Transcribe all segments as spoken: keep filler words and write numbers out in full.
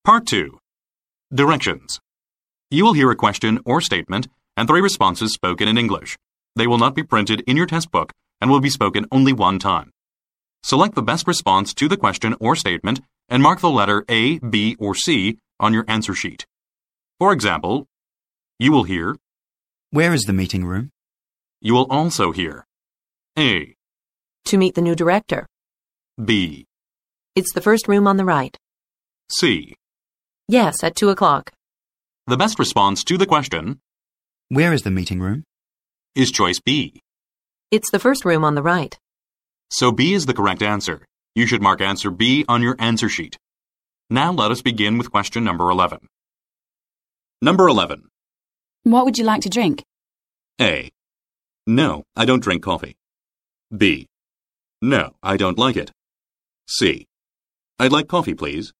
Part two. Directions. You will hear a question or statement and three responses spoken in English. They will not be printed in your test book and will be spoken only one time. Select the best response to the question or statement and mark the letter A, B, or C on your answer sheet. For example, you will hear, Where is the meeting room? You will also hear A, To meet the new director. B, It's the first room on the right. C. Yes, at two o'clock. The best response to the question Where is the meeting room? is choice B. It's the first room on the right. So B is the correct answer. You should mark answer B on your answer sheet. Now let us begin with question number eleven. Number eleven. What would you like to drink? A. No, I don't drink coffee. B. No, I don't like it. C. I'd like coffee, please.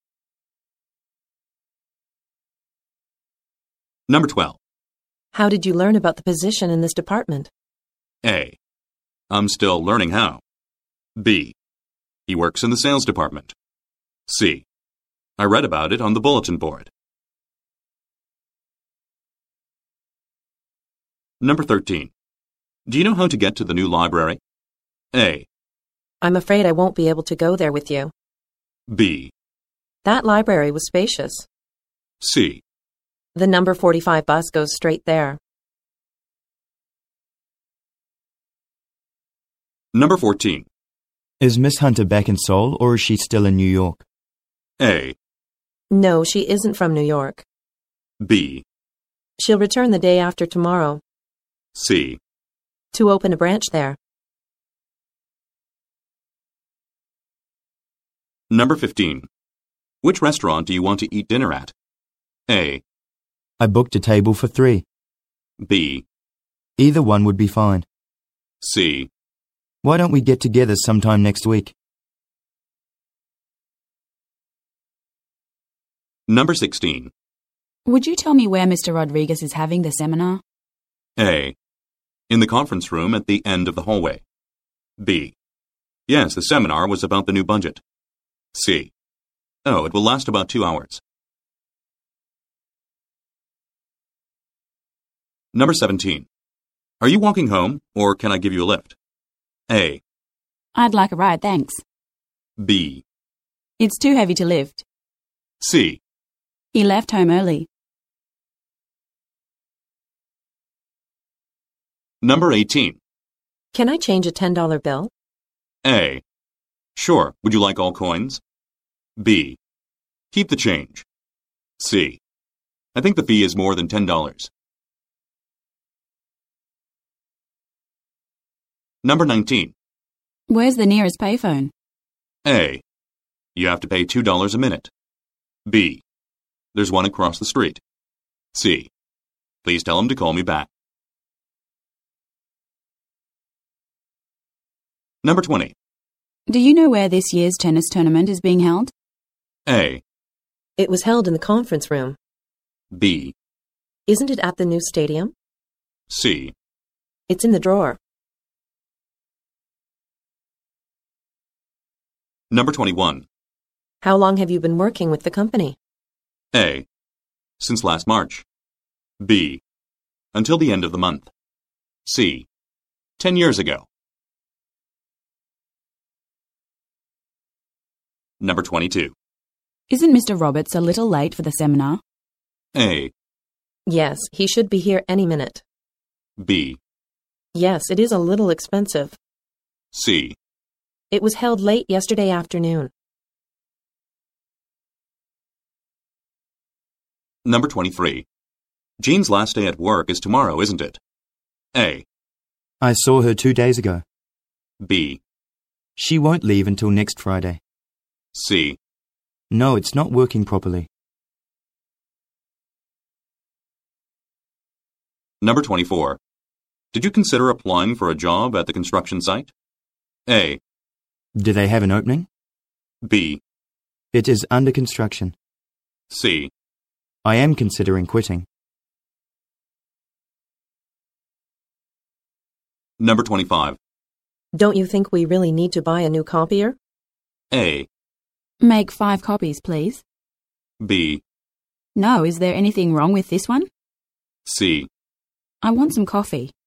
Number twelve. How did you learn about the position in this department? A. I'm still learning how. B. He works in the sales department. C. I read about it on the bulletin board. Number thirteen. Do you know how to get to the new library? A. I'm afraid I won't be able to go there with you. B. That library was spacious. C. The number forty-five bus goes straight there. Number fourteen. Is Miss Hunter back in Seoul or is she still in New York? A. No, she isn't from New York. B. She'll return the day after tomorrow. C. To open a branch there. Number fifteen. Which restaurant do you want to eat dinner at? A. I booked a table for three. B. Either one would be fine. C. Why don't we get together sometime next week? Number sixteen. Would you tell me where Mister Rodriguez is having the seminar? A. In the conference room at the end of the hallway. B. Yes, the seminar was about the new budget. C. Oh, it will last about two hours. Number seventeen. Are you walking home, or can I give you a lift? A. I'd like a ride, thanks. B. It's too heavy to lift. C. He left home early. Number eighteen. Can I change a ten dollar bill? A. Sure, would you like all coins? B. Keep the change. C. I think the fee is more than ten dollars. Number nineteen. Where's the nearest payphone? A. You have to pay two dollars a minute. B. There's one across the street. C. Please tell him to call me back. Number twenty. Do you know where this year's tennis tournament is being held? A. It was held in the conference room. B. Isn't it at the new stadium? C. It's in the drawer. Number twenty-one. How long have you been working with the company? A. Since last March. B. Until the end of the month. C. Ten years ago. Number twenty-two. Isn't Mister Roberts a little late for the seminar? A. Yes, he should be here any minute. B. Yes, it is a little expensive. C. It was held late yesterday afternoon. Number twenty-three. Jean's last day at work is tomorrow, isn't it? A. I saw her two days ago. B. She won't leave until next Friday. C. No, it's not working properly. Number twenty-four. Did you consider applying for a job at the construction site? A. Do they have an opening? B. It is under construction. C. I am considering quitting. Number twenty-five. Don't you think we really need to buy a new copier? A. Make five copies, please. B. No, is there anything wrong with this one? C. I want some coffee.